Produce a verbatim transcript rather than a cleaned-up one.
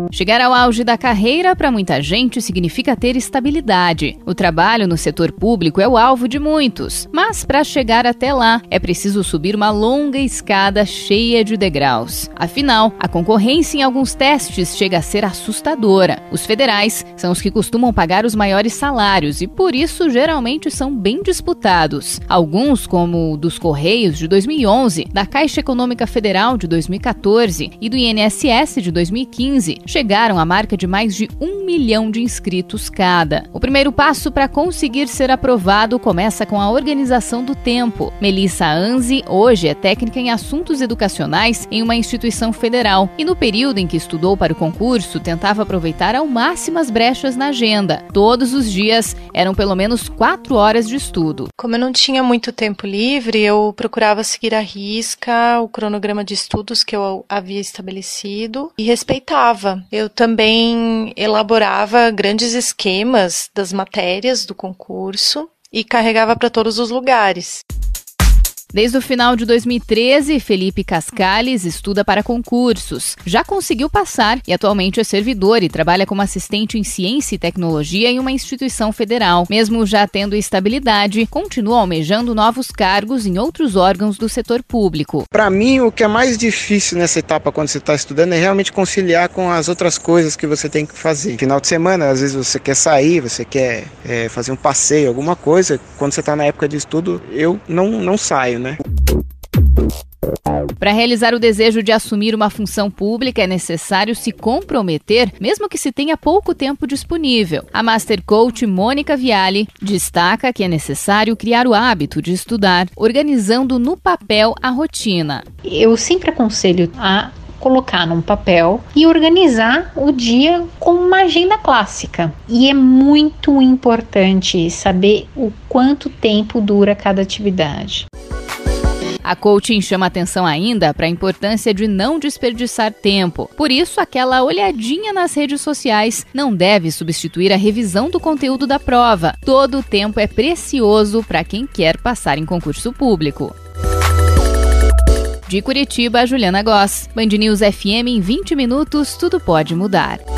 Chegar ao auge da carreira para muita gente significa ter estabilidade. O trabalho no setor público é o alvo de muitos, mas para chegar até lá é preciso subir uma longa escada cheia de degraus. Afinal, a concorrência em alguns testes chega a ser assustadora. Os federais são os que costumam pagar os maiores salários e por isso geralmente são bem disputados. Alguns, como o dos Correios de dois mil e onze, da Caixa Econômica Federal de dois mil e quatorze e do I N S S de dois mil e quinze, chegaram à marca de mais de um milhão de inscritos cada. O primeiro passo para conseguir ser aprovado começa com a organização do tempo. Melissa Anzi hoje é técnica em assuntos educacionais em uma instituição federal e no período em que estudou para o concurso tentava aproveitar ao máximo as brechas na agenda. Todos os dias eram pelo menos quatro horas de estudo. Como eu não tinha muito tempo livre, eu procurava seguir à risca o cronograma de estudos que eu havia estabelecido e respeitava. Eu também elaborava grandes esquemas das matérias do concurso e carregava para todos os lugares. Desde o final de dois mil e treze, Felipe Cascales estuda para concursos. Já conseguiu passar e atualmente é servidor e trabalha como assistente em ciência e tecnologia em uma instituição federal. Mesmo já tendo estabilidade, continua almejando novos cargos em outros órgãos do setor público. Para mim, o que é mais difícil nessa etapa quando você está estudando é realmente conciliar com as outras coisas que você tem que fazer. Final de semana, às vezes você quer sair, você quer é, fazer um passeio, alguma coisa. Quando você está na época de estudo, eu não, não saio. Né? Para realizar o desejo de assumir uma função pública é necessário se comprometer, mesmo que se tenha pouco tempo disponível. A Master Coach Mônica Viale destaca que é necessário criar o hábito de estudar, organizando no papel a rotina. Eu sempre aconselho a colocar num papel e organizar o dia com uma agenda clássica. E é muito importante saber o quanto tempo dura cada atividade. A coaching chama atenção ainda para a importância de não desperdiçar tempo. Por isso, aquela olhadinha nas redes sociais não deve substituir a revisão do conteúdo da prova. Todo o tempo é precioso para quem quer passar em concurso público. De Curitiba, Juliana Goss. Band News F M em vinte minutos, tudo pode mudar.